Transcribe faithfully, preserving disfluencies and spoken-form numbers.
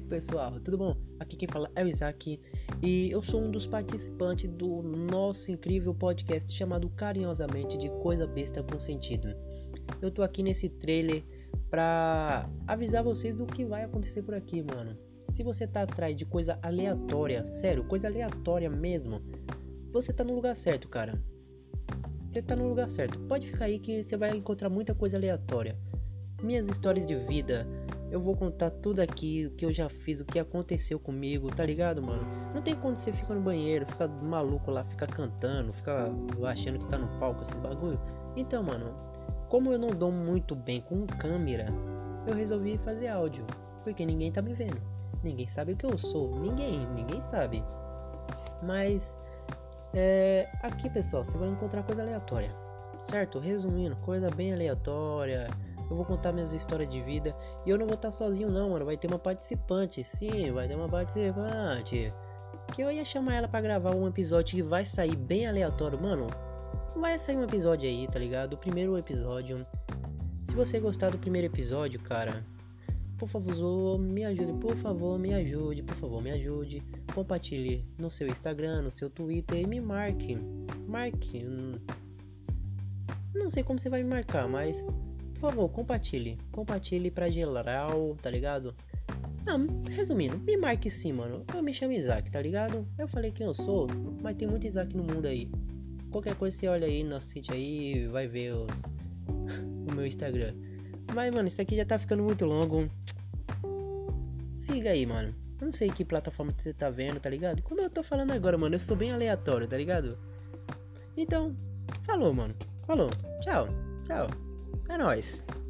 Pessoal, tudo bom? Aqui quem fala é o Isaac e eu sou um dos participantes do nosso incrível podcast chamado carinhosamente de Coisa Besta com Sentido. Eu tô aqui nesse trailer pra avisar vocês do que vai acontecer por aqui, mano. Se você tá atrás de coisa aleatória, sério, coisa aleatória mesmo, você tá no lugar certo, cara. Você tá no lugar certo. Pode ficar aí que você vai encontrar muita coisa aleatória. Minhas histórias de vida, eu vou contar tudo aqui, o que eu já fiz, o que aconteceu comigo, tá ligado, mano? Não tem quando você fica no banheiro, fica maluco lá, fica cantando, fica achando que tá no palco, esse bagulho. Então, mano, como eu não dou muito bem com câmera, eu resolvi fazer áudio, porque ninguém tá me vendo. Ninguém sabe o que eu sou, ninguém, ninguém sabe. Mas, é, aqui, pessoal, você vai encontrar coisa aleatória, certo? Resumindo, coisa bem aleatória. Eu vou contar minhas histórias de vida. E eu não vou estar sozinho não, mano. Vai ter uma participante. Sim, vai ter uma participante. Que eu ia chamar ela pra gravar um episódio que vai sair bem aleatório. Mano, vai sair um episódio aí, tá ligado? O primeiro episódio. Se você gostar do primeiro episódio, cara, por favor, me ajude. Por favor, me ajude. Por favor, me ajude. Compartilhe no seu Instagram, no seu Twitter. E me marque. Marque. Não sei como você vai me marcar, mas... por favor, compartilhe. Compartilhe pra geral, tá ligado? Não, resumindo, me marque sim, mano. Eu me chamo Isaac, tá ligado? Eu falei quem eu sou, mas tem muito Isaac no mundo aí. Qualquer coisa você olha aí no sítio aí, vai ver os... o meu Instagram. Mas, mano, isso aqui já tá ficando muito longo. Siga aí, mano. Eu não sei que plataforma você tá vendo, tá ligado? Como eu tô falando agora, mano, eu sou bem aleatório, tá ligado? Então, falou, mano. Falou. Tchau. Tchau. É nóis.